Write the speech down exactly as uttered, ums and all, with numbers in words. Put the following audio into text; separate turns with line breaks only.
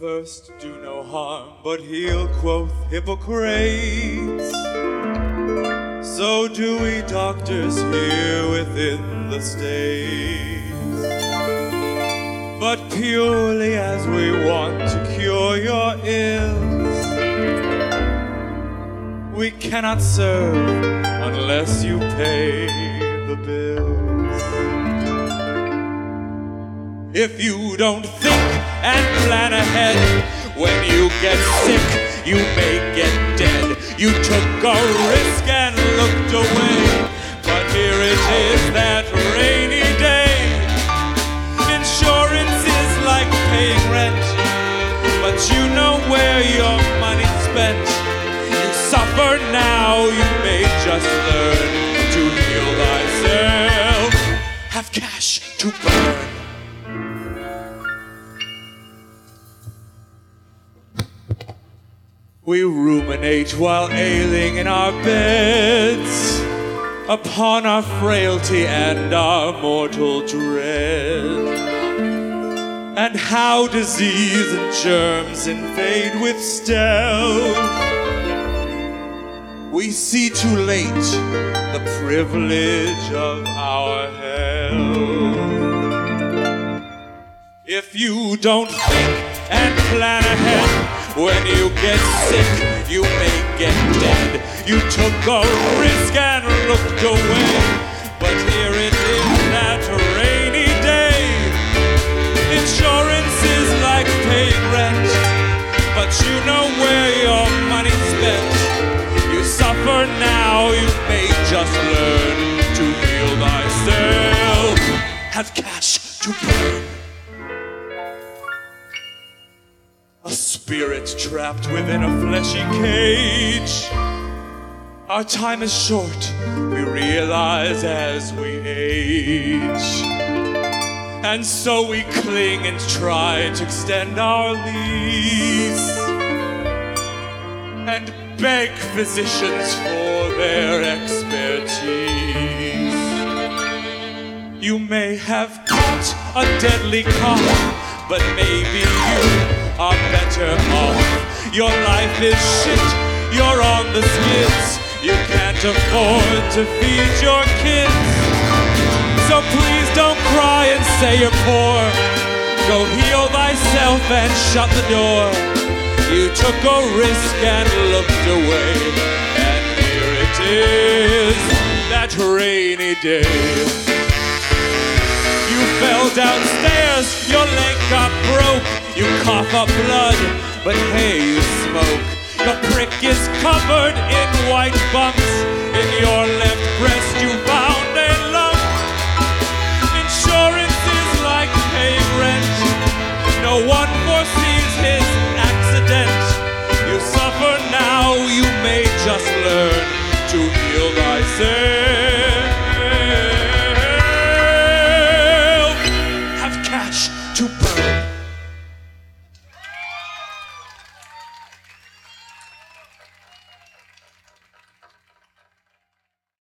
first do no harm, but heal, quoth Hippocrates. So do we doctors here within the States. But purely as we want to cure your ills, we cannot serve unless you pay the bills. If you don't think and plan ahead, when you get sick, you may get dead. You took a risk and looked away, but here it is that rainy day. Insurance is like paying rent, but you know where your money's spent. You suffer now, you may just learn to heal thyself. Have cash to burn. We ruminate while ailing in our beds upon our frailty and our mortal dread, and how disease and germs invade with stealth. We see too late the privilege of our health. If you don't think and plan ahead, when you get sick, you may get dead. You took a risk and looked away, but here it is that rainy day. Insurance is like paying rent, but you know where your money's spent. You suffer now, you may just learn to heal thyself. Have cash to burn. A spirit trapped within a fleshy cage. Our time is short, we realize as we age, and so we cling and try to extend our lease, and beg physicians for their expertise. You may have caught a deadly cough, but maybe you are better off. Your life is shit, you're on the skids. You can't afford to feed your kids. So please don't cry and say you're poor. Go heal thyself and shut the door. You took a risk and looked away, and here it is, that rainy day. You fell downstairs, your leg got broke. You cough up blood, but hey, you smoke. Your prick is covered in white bumps. In your left breast you vow